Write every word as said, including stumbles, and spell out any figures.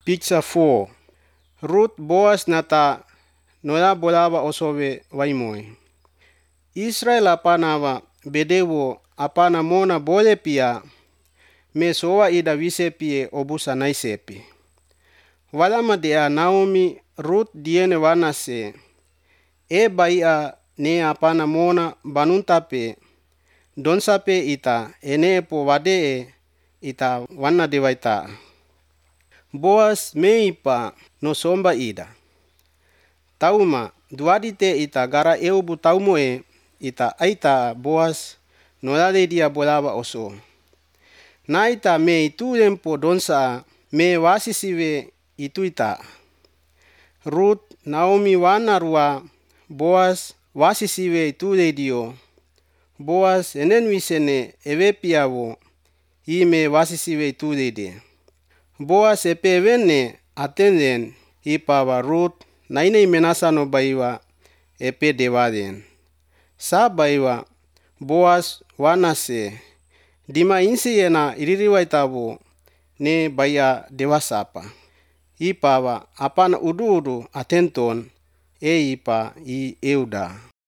Picture four. Ruth Boaz nata noya bolava osowe waimoi. Israel apanawa bedewo apana mona bole pia me soa ida wise pie obusa naisepi. Walama dea Naomi Ruth diene wanase e baia ne apana mona banuntape donsape ita ene po wade ita wana dewaita. Boaz meipa no somba ida. Tauma duadite ita gara eubu taumoe ita aita Boaz nolade dia bolava oso. Na ita me itu lempo donsa me wasisiwe itu ita. Ruth Naomi wana rua Boaz wasisiwe itu dio. Boaz enen wisene ewe piawo ime wasisiwe itu de. Boaz epe wene atenden ipawa Ruth naine menasa no baiwa epe dewaden. Sa baiwa Boaz wanase dima insi yena iririwa itawo ne baya dewasapa. Ipawa apana udu udu atenton e ipa i euda.